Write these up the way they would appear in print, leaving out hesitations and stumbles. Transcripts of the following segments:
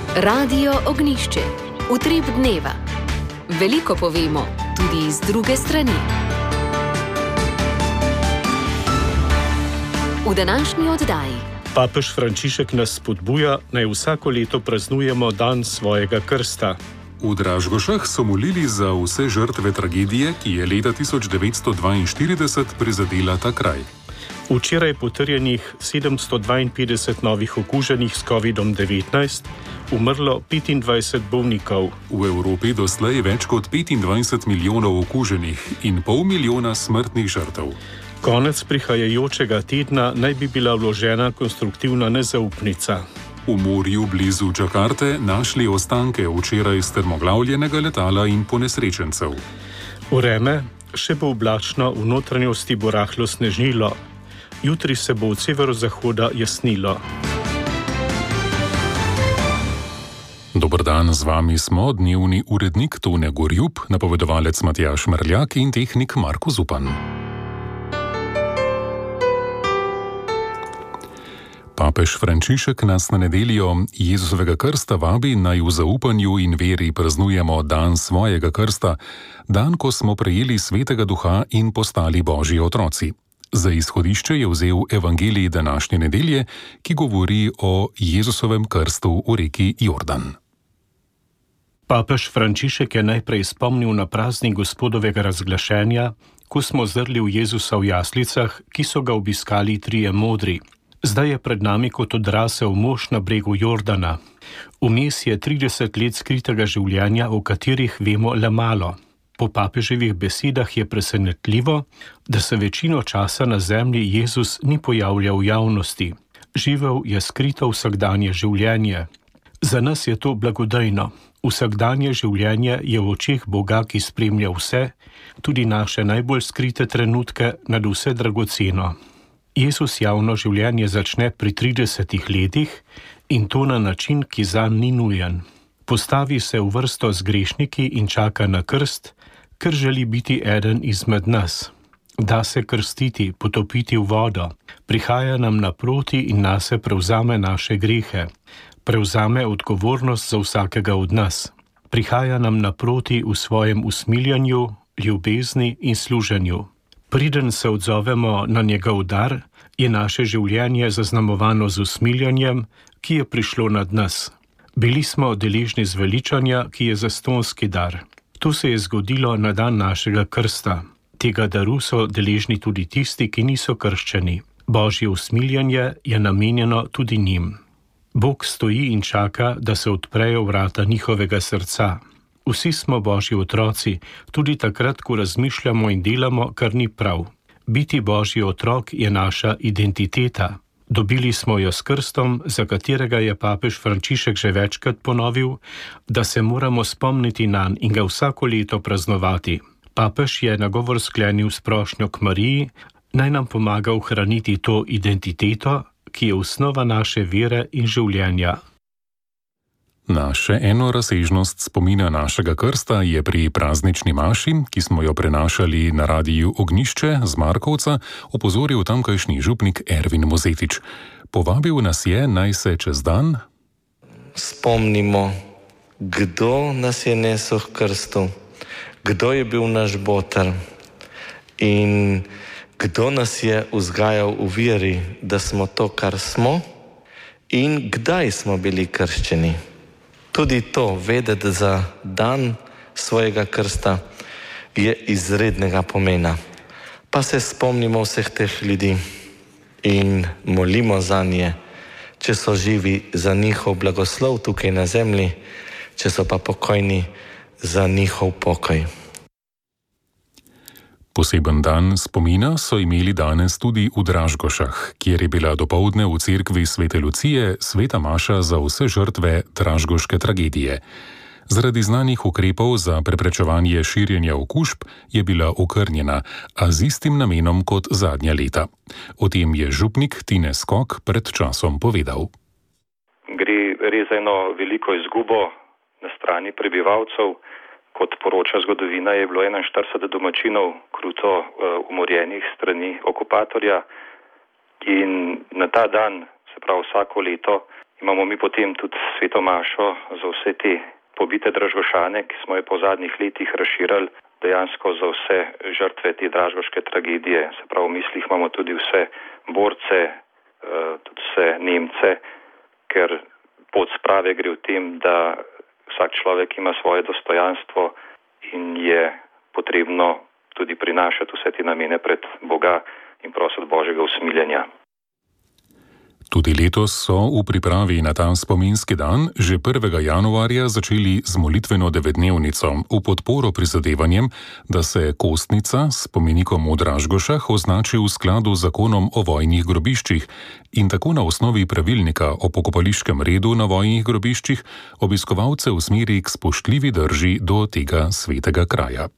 Radio Ognjišče. Utrip dneva. Veliko povemo, tudi iz druge strani. V današnji oddaji. Papež Frančišek nas spodbuja, naj vsako leto praznujemo dan svojega krsta. V Dražgošah so molili za vse žrtve tragedije, ki je leta 1942 prizadela ta kraj. Včeraj potrjenih 752 novih okuženih s COVID-19, umrlo 25 bolnikov. V Evropi doslej več kot 25 milijonov okuženih in pol milijona smrtnih žrtev. Konec prihajajočega tedna naj bi bila vložena konstruktivna nezaupnica. V morju blizu Džakarte našli ostanke včeraj strmoglavljenega letala in ponesrečencev. Vreme, še bo oblačno, v notranjosti bo rahlo snežilo. Jutri se bo od severozahoda jasnilo. Dober dan, z vami smo dnevni urednik Tone Gorjup, napovedovalec Matjaž Merljak in tehnik Marko Zupan. Papež Frančišek nas na nedeljo Jezusovega krsta vabi, naj v zaupanju in veri praznujemo dan svojega krsta, dan, ko smo prejeli Svetega Duha in postali Božji otroci. Za izhodišče je vzel evangelij današnje nedelje, ki govori o Jezusovem krstu v reki Jordan. Papež Frančišek je najprej spomnil na praznik Gospodovega razglašenja, ko smo zrli v Jezusa v jaslicah, ki so ga obiskali trije modri. Zdaj je pred nami kot odrasel mož na bregu Jordana. Vmes je 30 let skritega življenja, o katerih vemo le malo. Po papeževih besedah je presenetljivo, da se večino časa na zemlji Jezus ni pojavljal v javnosti. Živel je skrito vsakdanje življenje. Za nas je to blagodejno. Vsakdanje življenje je v očeh Boga, ki spremlja vse, tudi naše najbolj skrite trenutke, nad vse dragoceno. Jezus javno življenje začne pri 30 letih in to na način, ki zanj ni nujen. Postavi se v vrsto z grešniki in čaka na krst, ker želi biti eden izmed nas. Da se krstiti, potopiti v vodo, prihaja nam naproti in nase prevzame naše grehe. Prevzame odgovornost za vsakega od nas. Prihaja nam naproti v svojem usmiljanju, ljubezni in služenju. Preden se odzovemo na njegov dar, je naše življenje zaznamovano z usmiljanjem, ki je prišlo nad nas. Bili smo deležni zveličanja, ki je zastonski dar. To se je zgodilo na dan našega krsta. Tega daru so deležni tudi tisti, ki niso krščeni. Božje usmiljanje je namenjeno tudi njim. Bog stoji in čaka, da se odprejo vrata njihovega srca. Vsi smo Božji otroci, tudi takrat, ko razmišljamo in delamo, kar ni prav. Biti Božji otrok je naša identiteta. Dobili smo jo s krstom, za katerega je papež Frančišek že večkrat ponovil, da se moramo spomniti nanj in ga vsako leto praznovati. Papež je nagovor sklenil s prošnjo k Mariji, naj nam pomaga ohraniti to identiteto, ki je osnova naše vere in življenja. Na še eno razsežnost spomina našega krsta je pri praznični maši, ki smo jo prenašali na Radiu Ognjišče z Markovca, opozoril tamkajšnji župnik Ervin Mozetič. Povabil nas je, naj se čez dan spomnimo, kdo nas je nesel k krstu, kdo je bil naš boter in kdo nas je vzgajal v veri, da smo to, kar smo, in kdaj smo bili krščeni. Tudi to, vedeti za dan svojega krsta, je izrednega pomena. Pa se spomnimo vseh teh ljudi in molimo zanje, če so živi, za njihov blagoslov tukaj na zemlji, če so pa pokojni, za njihov pokoj. Poseben dan spomina so imeli danes tudi v Dražgošah, kjer je bila dopoldne v cerkvi Svete Lucije sveta maša za vse žrtve dražgoške tragedije. Zaradi znanih ukrepov za preprečevanje širjenja okužb je bila okrnjena, a z istim namenom kot zadnja leta. O tem je župnik Tine Skok pred časom povedal. Gre res za eno veliko izgubo na strani prebivalcev. Kot poroča zgodovina, je bilo 41 domačinov kruto umorjenih strani okupatorja in na ta dan, se pravi vsako leto, Imamo mi potem tudi sveto mašo za vse te pobite Dražgošane, ki smo jo po zadnjih letih razširili dejansko za vse žrtve te dražgoške tragedije. Se pravi, v mislih imamo tudi vse borce, tudi vse Nemce, ker pot sprave gre v tem, da vsak človek ima svoje dostojanstvo in je potrebno tudi prinašati vse te namene pred Boga in prositi Božjega usmiljenja. Tudi letos so v pripravi na ta spominski dan že 1. januarja začeli z molitveno 9-dnevnico v podporo prizadevanjem, da se Kostnica s spomenikom v Dražgošah označi v skladu z zakonom o vojnih grobiščih in tako na osnovi pravilnika o pokopališkem redu na vojnih grobiščih obiskovalce usmeri k spoštljivi drži do tega svetega kraja.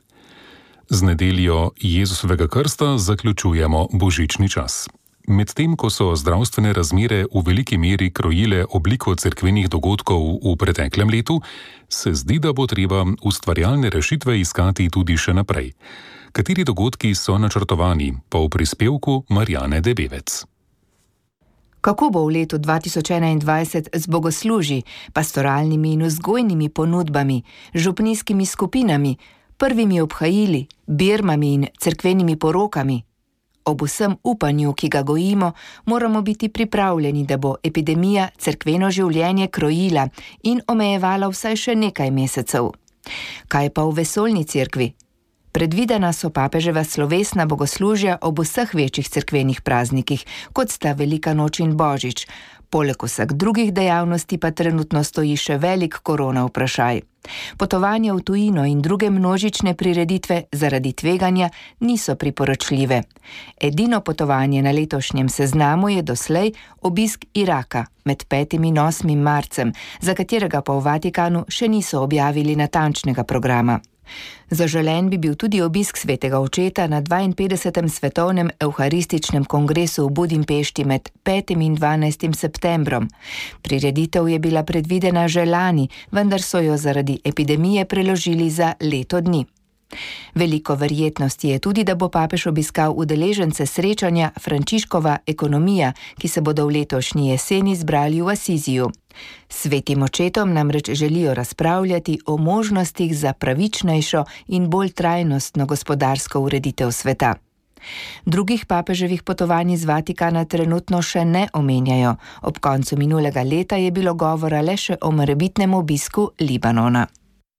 Z nedeljo Jezusovega krsta zaključujemo božični čas. Medtem ko so zdravstvene razmere v veliki meri krojile obliko cerkvenih dogodkov v preteklem letu, se zdi, da bo treba ustvarjalne rešitve iskati tudi še naprej. Kateri dogodki so načrtovani, pa v prispevku Marjane Debevec. Kako bo v letu 2021 z bogosluži, pastoralnimi in vzgojnimi ponudbami, župnijskimi skupinami, prvimi obhajili, birmami in cerkvenimi porokami? Ob vsem upanju, ki ga gojimo, moramo biti pripravljeni, da bo epidemija cerkveno življenje krojila in omejevala vsaj še nekaj mesecev. Kaj pa v vesoljni cerkvi? Predvidena so papeževa slovesna bogoslužja ob vseh večjih cerkvenih praznikih, kot sta Velika noč in Božič. Poleg vseh drugih dejavnosti pa trenutno stoji še velik korona vprašaj. Potovanja v tujino in druge množične prireditve zaradi tveganja niso priporočljive. Edino potovanje na letošnjem seznamu je doslej obisk Iraka med 5. in 8. marcem, za katerega pa v Vatikanu še niso objavili natančnega programa. Zaželen bi bil tudi obisk svetega očeta na 52. svetovnem evharističnem kongresu v Budimpešti med 5. in 12. septembrom. Prireditev je bila predvidena že lani, vendar so jo zaradi epidemije preložili za leto dni. Veliko verjetnosti je tudi, da bo papež obiskal udeležence srečanja Frančiškova ekonomija, ki se bodo v letošnji jeseni zbrali v Asiziju. Svetim očetom namreč želijo razpravljati o možnostih za pravičnejšo in bolj trajnostno gospodarsko ureditev sveta. Drugih papeževih potovanj iz Vatikana trenutno še ne omenjajo. Ob koncu minulega leta je bilo govora le še o morebitnem obisku Libanona.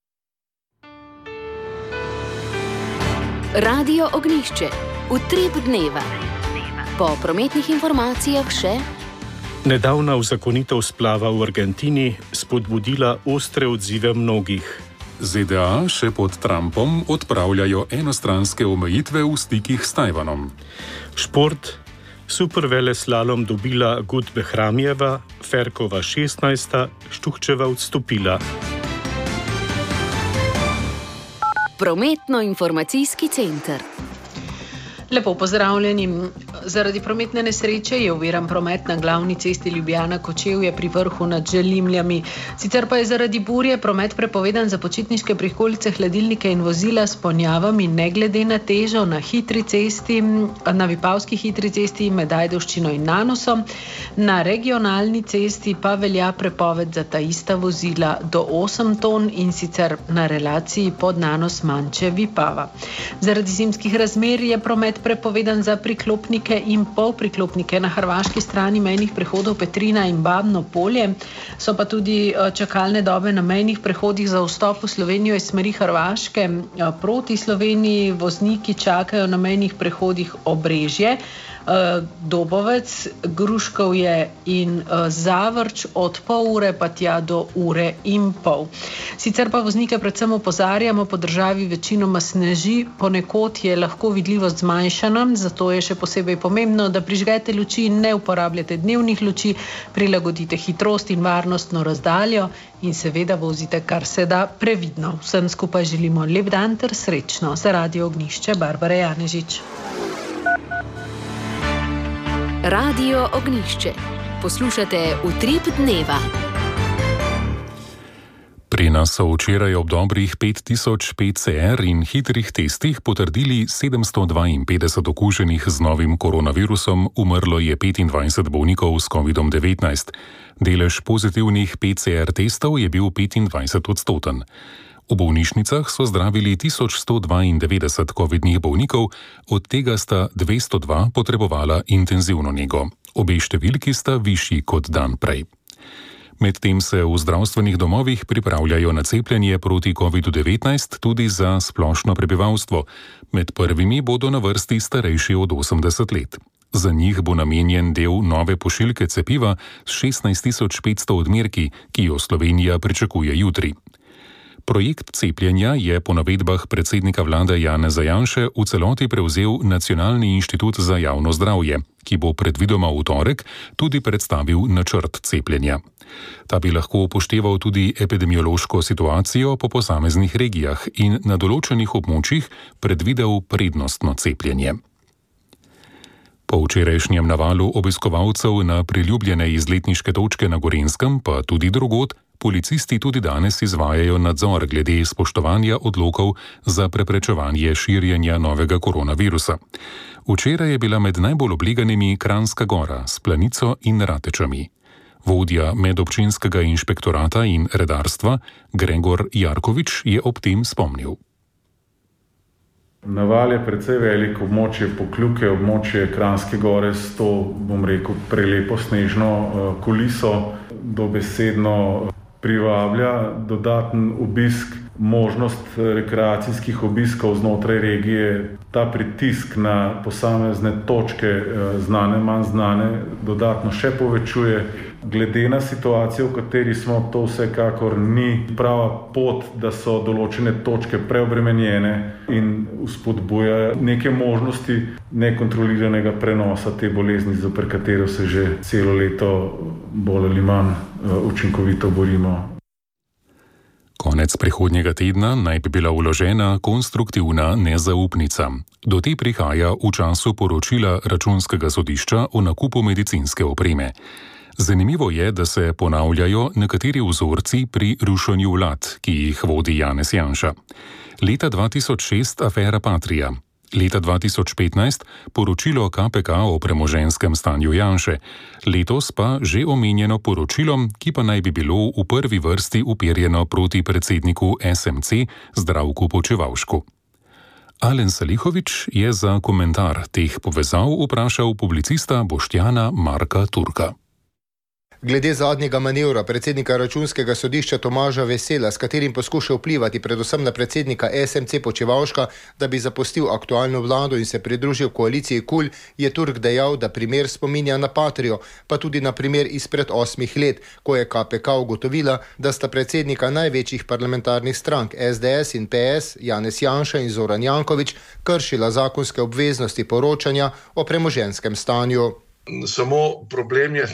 Radio Ognjišče. Utrip dneva. Po prometnih informacijah še nedavna uzakonitev splava v Argentini spodbudila ostre odzive mnogih. ZDA še pod Trumpom odpravljajo enostranske omejitve v stikih s Tajvanom. Šport. Superveleslalom dobila Gut Behramjeva, Ferkova 16., Štuhčeva odstopila. Prometno-informacijski center. Lepo pozdravljeni. Zaradi prometne nesreče je oviran promet na glavni cesti Ljubljana-Kočevje pri vrhu nad Želimljami. Sicer pa je zaradi burje promet prepovedan za počitniške prikolice, hladilnike in vozila s ponjavami ne glede na težo na hitri cesti, na Vipavski hitri cesti med Ajdovščino in Nanosom. Na regionalni cesti pa velja prepoved za ta ista vozila do 8 ton in sicer na relaciji pod Nanos-Manče-Vipava. Zaradi zimskih razmer je promet prepovedan za priklopnike in polpriklopnike na hrvaški strani mejnih prehodov Petrina in Babno Polje. So pa tudi čakalne dobe na mejnih prehodih za vstop v Slovenijo iz smeri Hrvaške. Proti Sloveniji vozniki čakajo na mejnih prehodih Obrežje, Dobovec, Gruškovje in Zavrč od pol ure pa tja do ure in pol. Sicer pa voznike predvsem opozarjamo, po državi večinoma sneži, ponekod je lahko vidljivost zmanjšana, zato je še posebej pomembno, da prižgete luči in ne uporabljate dnevnih luči, prilagodite hitrost in varnostno razdaljo in seveda vozite kar se da previdno. Vsem skupaj želimo lep dan ter srečno. Za Radio Ognjišče, Barbara Janežič. Radio Ognjišče. Poslušate Utrip dneva. Pri nas so včeraj ob dobrih 5000 PCR in hitrih testih potrdili 752 okuženih z novim koronavirusom, umrlo je 25 bolnikov s COVID-19. Delež pozitivnih PCR testov je bil 25-odstoten. V bolnišnicah so zdravili 1192 covidnih bolnikov, od tega sta 202 potrebovala intenzivno nego. Obe številki sta višji kot dan prej. Medtem se v zdravstvenih domovih pripravljajo na cepljenje proti COVID-19 tudi za splošno prebivalstvo. Med prvimi bodo na vrsti starejši od 80 let. Za njih bo namenjen del nove pošiljke cepiva s 16.500 odmerki, ki jo Slovenija pričakuje jutri. Projekt cepljenja je po navedbah predsednika vlade Janeza Janše v celoti prevzel Nacionalni inštitut za javno zdravje, ki bo predvidoma v torek tudi predstavil načrt cepljenja. Ta bi lahko upošteval tudi epidemiološko situacijo po posameznih regijah in na določenih območjih predvidel prednostno cepljenje. Po včerajšnjem navalu obiskovalcev na priljubljene izletniške točke na Gorenjskem, pa tudi drugod, policisti tudi danes izvajajo nadzor glede spoštovanja odlokov za preprečevanje širjenja novega koronavirusa. Včeraj je bila med najbolj obleganimi Kranjska Gora s Planico in Ratečami. Vodja medobčinskega inšpektorata in redarstva Gregor Jarkovič je ob tem spomnil. Naval je precej velik, območje Pokljuke, območje Kranjske Gore s to, prelepo snežno kuliso dobesedno privablja dodaten obisk, možnost rekreacijskih obiskov znotraj regije. Ta pritisk na posamezne točke, znane, manj znane, dodatno še povečuje. Glede na situacijo, v kateri smo, to vsekakor ni prava pot, da so določene točke preobremenjene in vzpodbujajo neke možnosti nekontroliranega prenosa te bolezni, zoper katero se že celo leto bolj ali manj učinkovito borimo. Konec prihodnjega tedna naj bi bila vložena konstruktivna nezaupnica. Do te prihaja v času poročila Računskega sodišča o nakupu medicinske opreme. Zanimivo je, da se ponavljajo nekateri vzorci pri rušenju vlad, ki jih vodi Janez Janša. Leta 2006 afera Patria. Leta 2015 poročilo KPK o premoženjskem stanju Janše, letos pa že omenjeno poročilo, ki pa naj bi bilo v prvi vrsti uperjeno proti predsedniku SMC Zdravku Počivavšku. Alen Salihovič je za komentar teh povezav vprašal publicista Boštjana Marka Turka. Glede zadnjega manevra predsednika Računskega sodišča Tomaža Vesela, s katerim poskuša vplivati predvsem na predsednika SMC Počivavška, da bi zapustil aktualno vlado in se pridružil koaliciji KUL, je Turk dejal, da primer spominja na Patrio, pa tudi na primer izpred 8 let, ko je KPK ugotovila, da sta predsednika največjih parlamentarnih strank SDS in PS, Janez Janša in Zoran Janković, kršila zakonske obveznosti poročanja o premoženjskem stanju. Samo problem je,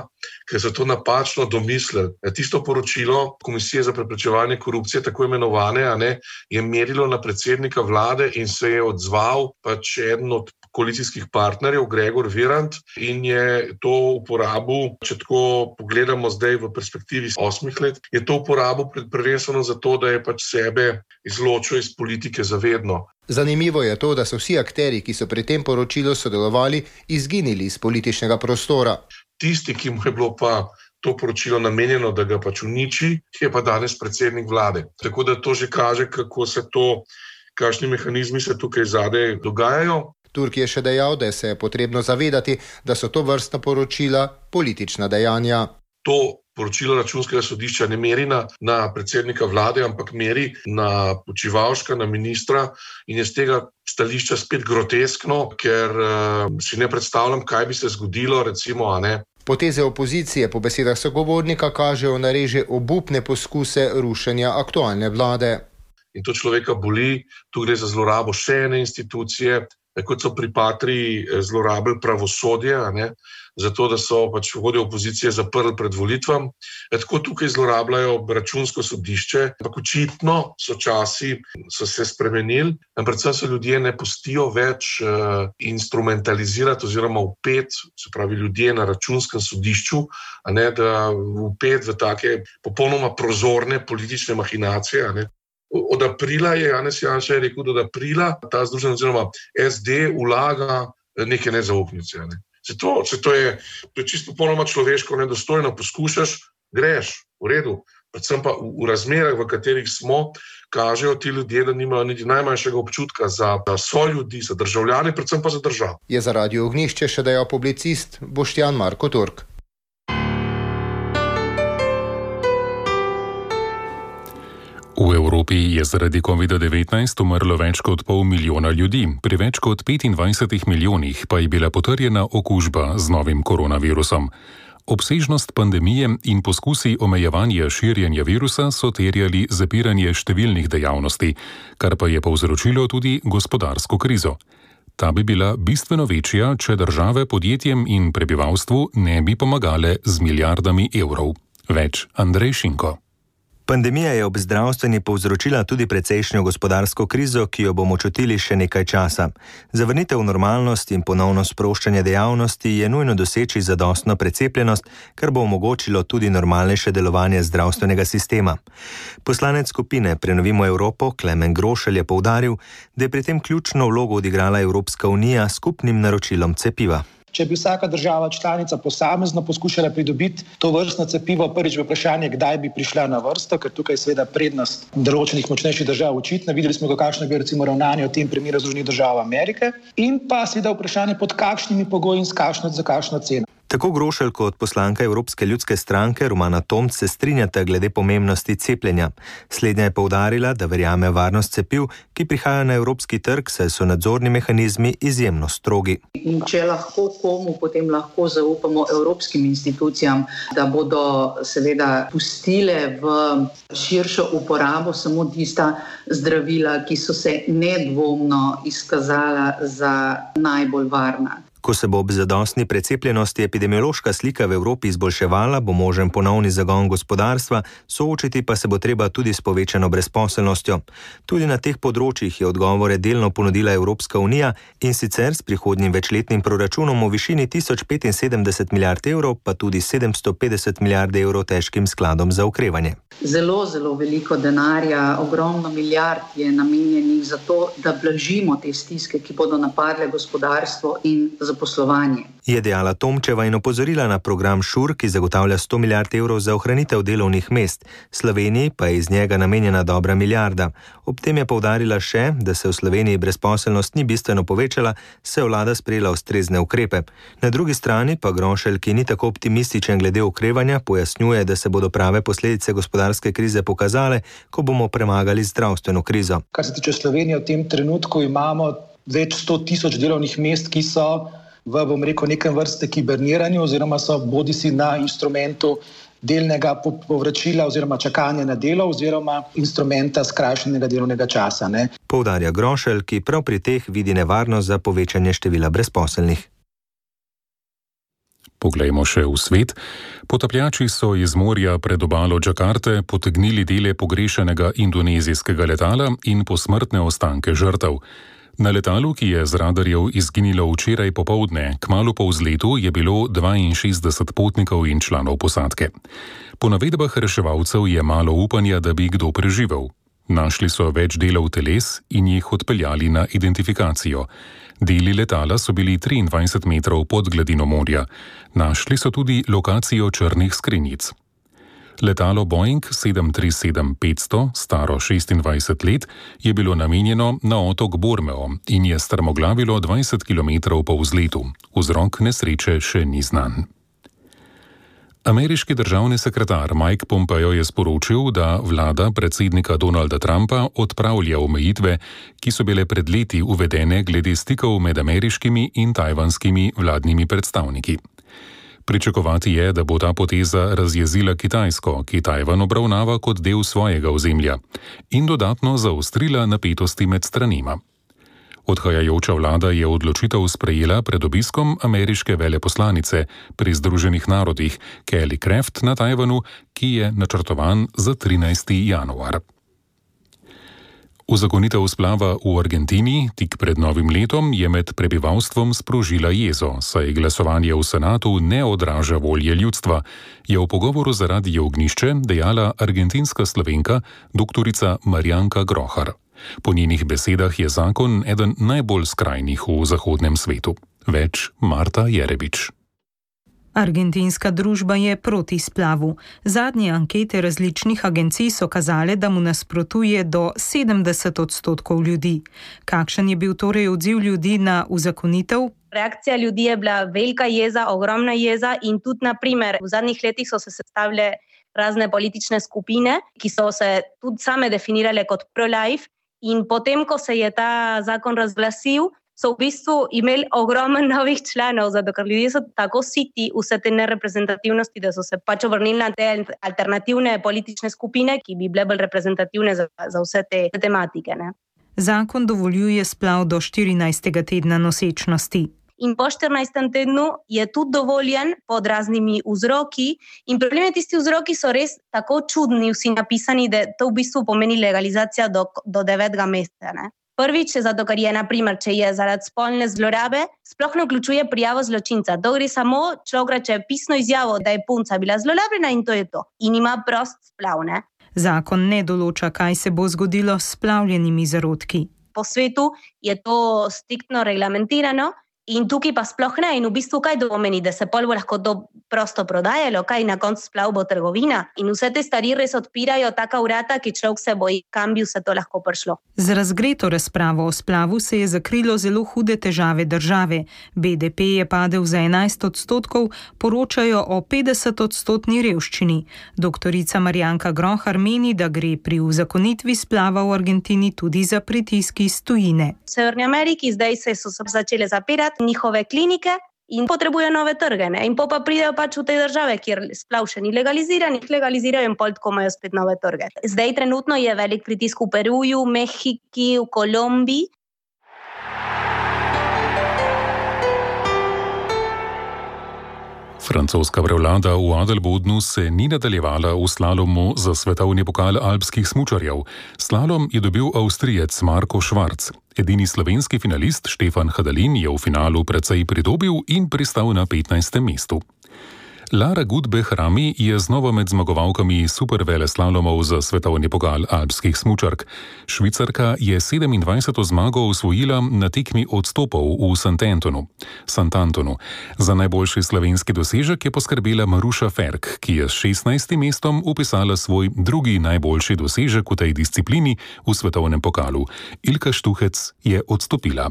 ker so to napačno domislili. Tisto poročilo Komisije za preprečevanje korupcije, tako imenovane, je merilo na predsednika vlade in se je odzval pač eden od koalicijskih partnerjev, Gregor Virant, in je to uporabil, če tako pogledamo zdaj v perspektivi 8 let, je to uporabil prvenstveno zato, da je pač sebe izločil iz politike zavedno. Zanimivo je to, da so vsi akteri, ki so pri tem poročilu sodelovali, izginili iz političnega prostora. Tisti, ki mu je bilo pa to poročilo namenjeno, da ga pač uniči, je pa danes predsednik vlade. Tako da to že kaže, kako se to, kakšni mehanizmi se tukaj zadaj dogajajo. Turk je še dejal, da se je potrebno zavedati, da so to vrstna poročila politična dejanja. To poročilo Računskega sodišča ne meri na predsednika vlade, ampak meri na Počivavška, na ministra, in je z tega stališča spet groteskno, ker si ne predstavljam, kaj bi se zgodilo, recimo, Poteze opozicije po besedah sogovornika kažejo na reže obupne poskuse rušenja aktualne vlade. In to človeka boli, tu gre za zlorabo še ene institucije, kot so pri Patriji zlorabili pravosodje, zato da so pač vodje opozicije zaprli pred volitvami. Tako tukaj zlorabljajo Računsko sodišče, ampak očitno časi so se spremenili, in predvsem se ljudje ne pustijo več instrumentalizirati oziroma vpeti, se pravi ljudje na Računskem sodišču, da vpeti v take popolnoma prozorne politične mahinacije. Od aprila je Janez Janša rekel, da od aprila ta združenje oziroma SD vlaga neke nezaupnice. To je čisto popolnoma človeško, nedostojno, poskušaš, greš, v redu. Predvsem pa v razmerah, v katerih smo, kažejo ti ljudje, da nimajo niti najmanjšega občutka za svoje ljudi, za državljane, predvsem pa za državo. Je za Radio Ognjišče še dejal publicist Boštjan Marko Turk. V Evropi je zaradi COVID-19 umrlo več kot 500 000 ljudi, pri več kot 25 milijonih pa je bila potrjena okužba z novim koronavirusom. Obsežnost pandemije in poskusi omejevanja širjenja virusa so terjali zapiranje številnih dejavnosti, kar pa je povzročilo tudi gospodarsko krizo. Ta bi bila bistveno večja, če države podjetjem in prebivalstvu ne bi pomagale z milijardami evrov. Več Andrej Šinko. Pandemija je ob zdravstveni povzročila tudi precejšnjo gospodarsko krizo, ki jo bomo čutili še nekaj časa. Za vrnitev v normalnost in ponovno sproščanje dejavnosti je nujno doseči zadostno precepljenost, kar bo omogočilo tudi normalnejše delovanje zdravstvenega sistema. Poslanec skupine Prenovimo Evropo Klemen Grošelj je poudaril, da je pri tem ključno vlogo odigrala Evropska unija s skupnim naročilom cepiva. Če bi vsaka država članica posamezno poskušala pridobiti to vrstno cepivo, prvič bi vprašanje, kdaj bi prišla na vrsto, ker tukaj je seveda prednost določenih močnejših držav očitna. Videli smo, kakšno je recimo ravnanje v tem primeru Združenih držav Amerike, in pa seveda vprašanje, pod kakšnimi pogoji in za kakšno ceno. Tako Grošelj kot poslanka Evropske ljudske stranke Romana Tomc se strinjata glede pomembnosti cepljenja. Slednja je poudarila, da verjame varnost cepiv, ki prihajajo na evropski trg, saj so nadzorni mehanizmi izjemno strogi. In če lahko komu, potem lahko zaupamo evropskim institucijam, da bodo seveda pustile v širšo uporabo samo tista zdravila, ki so se nedvomno izkazala za najbolj varna. Ko se bo ob zadostni precepljenosti epidemiološka slika v Evropi izboljševala, bo možen ponovni zagon gospodarstva, soočiti pa se bo treba tudi s povečano brezposelnostjo. Tudi na teh področjih je odgovore delno ponudila Evropska unija, in sicer s prihodnjim večletnim proračunom v višini 1075 milijard evrov, pa tudi 750 milijard evrov težkim skladom za okrevanje. Zelo, zelo veliko denarja, ogromno milijard je namenjenih za to, da blažimo te stiske, ki bodo napadle gospodarstvo in zaposlovanje. Je dejala Tomčeva in opozorila na program ŠUR, ki zagotavlja 100 milijard evrov za ohranitev delovnih mest. Sloveniji pa je iz njega namenjena dobra milijarda. Ob tem je poudarila še, da se v Sloveniji brezposelnost ni bistveno povečala, se je vlada sprejela ustrezne ukrepe. Na drugi strani pa Grošelj, ki ni tako optimističen glede okrevanja, pojasnjuje, da se bodo prave posledice gospodarske krize pokazale, ko bomo premagali zdravstveno krizo. Kar se tiče Slovenije, v tem trenutku imamo več 100 000 delovnih mest, ki so v, nekem vrste kiberniranju oziroma so bodisi na instrumentu delnega povračila oziroma čakanja na delo oziroma instrumenta skrajšanega delovnega časa. Poudarja Grošelj, ki prav pri teh vidi nevarnost za povečanje števila brezposelnih. Poglejmo še v svet. Potapljači so iz morja pred obalo Džakarte potegnili dele pogrešanega indonezijskega letala in posmrtne ostanke žrtev. Na letalu, ki je z radarjev izginilo včeraj popoldne, kmalu po vzletu je bilo 62 potnikov in članov posadke. Po navedbah reševalcev je malo upanja, da bi kdo preživel. Našli so več delov teles in jih odpeljali na identifikacijo. Deli letala so bili 23 metrov pod gladino morja. Našli so tudi lokacijo črnih skrinjic. Letalo Boeing 737-500, staro 26 let, je bilo namenjeno na otok Borneo in je strmoglavilo 20 km po vzletu. Vzrok nesreče še ni znan. Ameriški državni sekretar Mike Pompeo je sporočil, da vlada predsednika Donalda Trumpa odpravlja omejitve, ki so bile pred leti uvedene glede stikov med ameriškimi in tajvanskimi vladnimi predstavniki. Pričakovati je, da bo ta poteza razjezila Kitajsko, ki Tajvan obravnava kot del svojega ozemlja, in dodatno zaostrila napetosti med stranima. Odhajajoča vlada je odločitev sprejela pred obiskom ameriške veleposlanice pri Združenih narodih Kelly Craft na Tajvanu, ki je načrtovan za 13. januar. Uzakonitev splava v Argentini tik pred novim letom je med prebivalstvom sprožila jezo, saj glasovanje v senatu ne odraža volje ljudstva, je v pogovoru za Radio Ognjišče dejala argentinska Slovenka doktorica Marjanka Grohar. Po njenih besedah je zakon eden najbolj skrajnih v zahodnem svetu. Več Marta Jerebič. Argentinska družba je proti splavu. Zadnje ankete različnih agencij so kazale, da mu nasprotuje do 70% ljudi. Kakšen je bil torej odziv ljudi na uzakonitev? Reakcija ljudi je bila velika jeza, ogromna jeza in tudi, naprimer, v zadnjih letih so se sestavile razne politične skupine, ki so se tudi same definirale kot pro-life in potem, ko se je ta zakon razglasil, so v bistvu imeli ogromen novih članov, zato ker ljudje so tako siti vse te nereprezentativnosti, da so se pač obrnili na te alternativne politične skupine, ki bi bile bolj reprezentativne za vse te tematike. Ne? Zakon dovoljuje splav do 14. tedna nosečnosti. In po 14. tednu je tudi dovoljen pod raznimi vzroki. In problem je, tisti vzroki so res tako čudni, vsi napisani, da to v bistvu pomeni legalizacija do 9. meseca. Ne? Prvič, zato ker je, naprimer, če je zaradi spolne zlorabe, sploh ne vključuje prijavo zločinca. To gre samo, človek reče pisno izjavo, da je punca bila zlorabljena in to je to. In ima prost splav, ne? Zakon ne določa, kaj se bo zgodilo s splavljenimi zarodki. Po svetu je to striktno reglamentirano in tukaj pa sploh ne. In v bistvu kaj to pomeni, da se pol bo lahko to prosto prodajalo, kaj na koncu splav bo trgovina. In vse te stvari res odpirajo taka vrata, ki človek se boji, kam bi vse to lahko prišlo. Z razgreto razpravo o splavu se je zakrilo zelo hude težave države. BDP je padel za 11%, poročajo o 50% revščini. Doktorica Marjanka Grohar meni, da gre pri uzakonitvi splava v Argentini tudi za pritisk iz tujine. V Severni Ameriki zdaj so začele zapirati njihove klinike in potrebujejo nove trge. Ne? In pa pridejo pač v te države, kjer splav še ni legaliziran, jih legalizirajo in pol tako imajo spet nove trge. Zdaj trenutno je velik pritisk v Peruju, Mehiki, v Kolumbiji. Francoska prevlada v Adelbodnu se ni nadaljevala v slalomu za svetovni pokal alpskih smučarjev. Slalom je dobil Avstrijec Marko Švarc. Edini slovenski finalist Štefan Hadalin je v finalu precej pridobil in pristal na 15. mestu. Lara Gut-Behrami je znova med zmagovalkami superveleslalomov za svetovni pokal alpskih smučark. Švicarka je 27. zmago osvojila na tekmi odstopov v Santantonu. Za najboljši slovenski dosežek je poskrbela Maruša Ferk, ki je s 16. mestom upisala svoj drugi najboljši dosežek v tej disciplini v svetovnem pokalu. Ilka Štuhec je odstopila.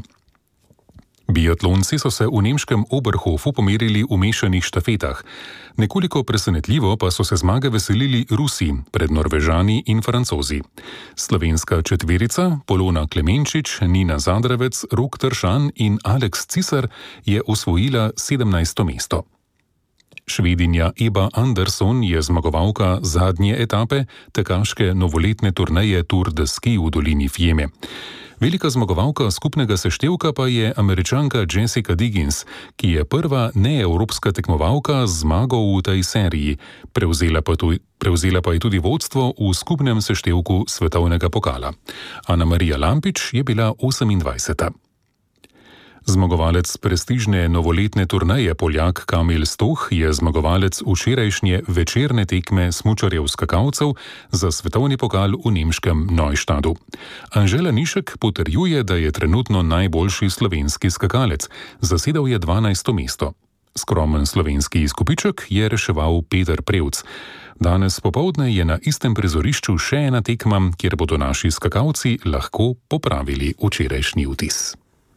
Biatlonci so se v nemškem Oberhofu pomerili v mešanih štafetah. Nekoliko presenetljivo pa so se zmage veselili Rusi pred Norvežani in Francozi. Slovenska četverica Polona Klemenčič, Nina Zadravec, Rok Tršan in Alex Cisar je osvojila 17. mesto. Švedinja Eba Anderson je zmagovalka zadnje etape tekaške novoletne turneje Tour de Ski v dolini Fjeme. Velika zmagovalka skupnega seštevka pa je Američanka Jessica Diggins, ki je prva neevropska tekmovalka z zmago v tej seriji. Prevzela pa je tudi vodstvo v skupnem seštevku svetovnega pokala. Ana Marija Lampič je bila 28. Zmagovalec prestižne novoletne turneje Poljak Kamil Stoh je zmagovalec včerajšnje večerne tekme smučarjev skakalcev za svetovni pokal v nemškem Neuštadu. Anžela Nišek potrjuje, da je trenutno najboljši slovenski skakalec, zasedel je 12. mesto. Skromen slovenski izkupiček je reševal Peter Prevc. Danes popoldne je na istem prizorišču še ena tekma, kjer bodo naši skakalci lahko popravili včerajšnji vtis.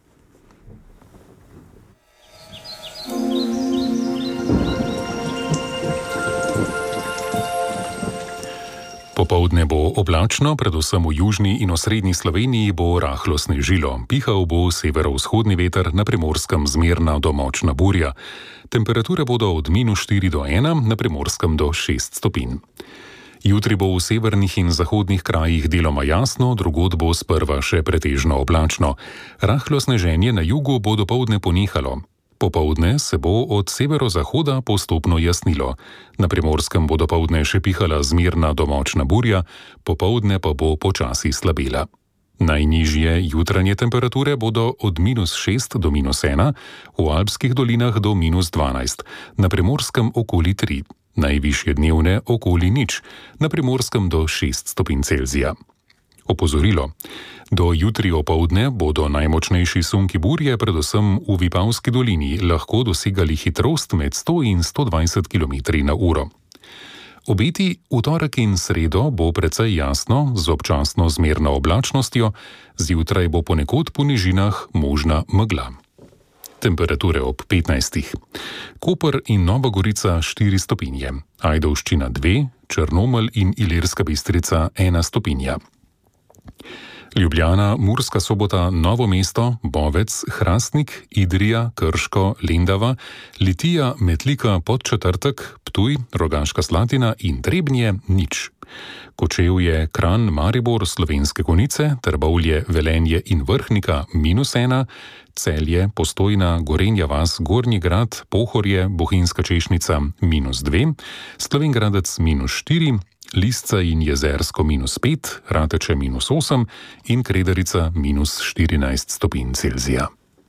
Popoldne bo oblačno, predvsem v južni in osrednji Sloveniji bo rahlo snežilo. Pihal bo severovzhodni veter, na Primorskem zmerna do močna burja. Temperature bodo od -4 do 1, na Primorskem do 6 stopinj. Jutri bo v severnih in zahodnih krajih deloma jasno, drugod bo sprva še pretežno oblačno. Rahlo sneženje na jugu bo dopoldne ponehalo. Popoldne se bo od severozahoda postopno jasnilo. Na Primorskem bo dopoldne še pihala zmerna do močna burja, popoldne pa bo počasi slabela. Najnižje jutranje temperature bodo od -6 do -1, v alpskih dolinah do -12, na Primorskem okoli 3, najvišje dnevne okoli 0, na Primorskem do 6 stopinj Celzija. Opozorilo. Do jutri opoldne bodo najmočnejši sunki burje, predvsem v Vipavski dolini, lahko dosegali hitrost med 100 in 120 km/h. Obeti v torek in sredo bo precej jasno, z občasno zmerno oblačnostjo, zjutraj bo ponekod po nižinah možna megla. Temperature ob 15. Koper in Nova Gorica 4 stopinje, Ajdovščina 2, Črnomelj in Ilirska Bistrica 1 stopinja. Ljubljana, Murska Sobota, Novo mesto, Bovec, Hrastnik, Idrija, Krško, Lendava, Litija, Metlika, Podčetrtek, Ptuj, Rogaška Slatina in Trebnje 0. Kočevje, Kranj, Maribor, Slovenske Konjice, Trbovlje, Velenje in Vrhnika -1, Celje, Postojna, Gorenja vas, Gornji Grad, Pohorje, Bohinjska Češnica -2, Slovenj Gradec -4, Lisca in Jezersko -5, Rateče -8 in Kredarica -14 stopinj Celzija.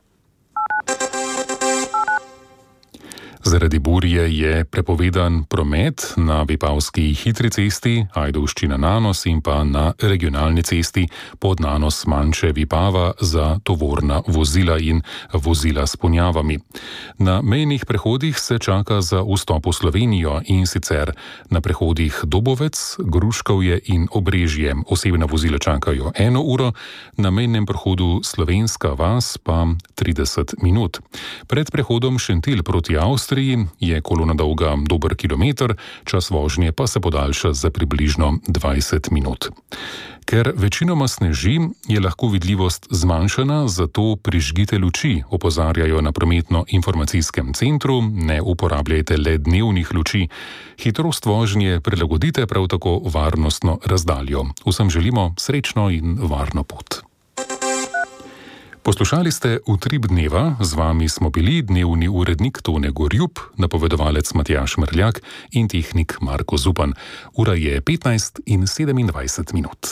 Zaradi burje je prepovedan promet na Vipavski hitri cesti, Ajdovščina Nanos in pa na regionalni cesti pod Nanos Manjše Vipava za tovorna vozila in vozila s ponjavami. Na mejnih prehodih se čaka za vstop v Slovenijo, in sicer na prehodih Dobovec, Gruškovje in Obrežje osebna vozila čakajo 1 uro, na mejnem prehodu Slovenska vas pa 30 minut. Pred prehodom Šentilj proti Avstriji je kolona dolga dober kilometer, čas vožnje pa se podaljša za približno 20 minut. Ker večinoma sneži, je lahko vidljivost zmanjšana, zato prižgite luči, opozarjajo na prometno-informacijskem centru, ne uporabljajte le dnevnih luči. Hitrost vožnje prilagodite, prav tako varnostno razdaljo. Vsem želimo srečno in varno pot. Poslušali ste Utrip dneva, z vami smo bili dnevni urednik Tone Gorjup, napovedovalec Matjaž Mrljak in tehnik Marko Zupan. Ura je 15 in 27 minut.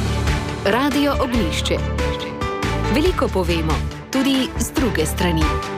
Radio Ognjišče. Veliko povemo, tudi z druge strani.